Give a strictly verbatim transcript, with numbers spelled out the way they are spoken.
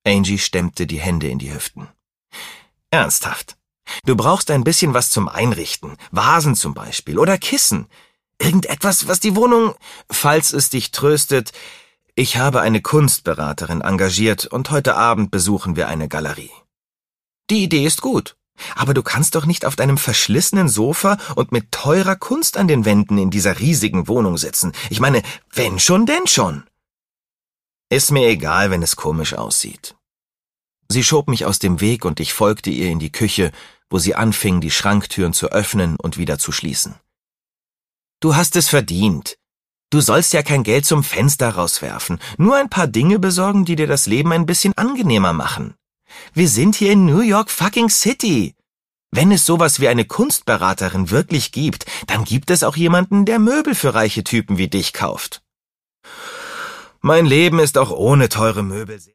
Angie stemmte die Hände in die Hüften. Ernsthaft. Du brauchst ein bisschen was zum Einrichten. Vasen zum Beispiel oder Kissen. Irgendetwas, was die Wohnung... Falls es dich tröstet, ich habe eine Kunstberaterin engagiert und heute Abend besuchen wir eine Galerie. Die Idee ist gut, aber du kannst doch nicht auf deinem verschlissenen Sofa und mit teurer Kunst an den Wänden in dieser riesigen Wohnung sitzen. Ich meine, wenn schon, denn schon. Ist mir egal, wenn es komisch aussieht. Sie schob mich aus dem Weg und ich folgte ihr in die Küche, wo sie anfing, die Schranktüren zu öffnen und wieder zu schließen. Du hast es verdient. Du sollst ja kein Geld zum Fenster rauswerfen, nur ein paar Dinge besorgen, die dir das Leben ein bisschen angenehmer machen. Wir sind hier in New York fucking City. Wenn es sowas wie eine Kunstberaterin wirklich gibt, dann gibt es auch jemanden, der Möbel für reiche Typen wie dich kauft. Mein Leben ist auch ohne teure Möbel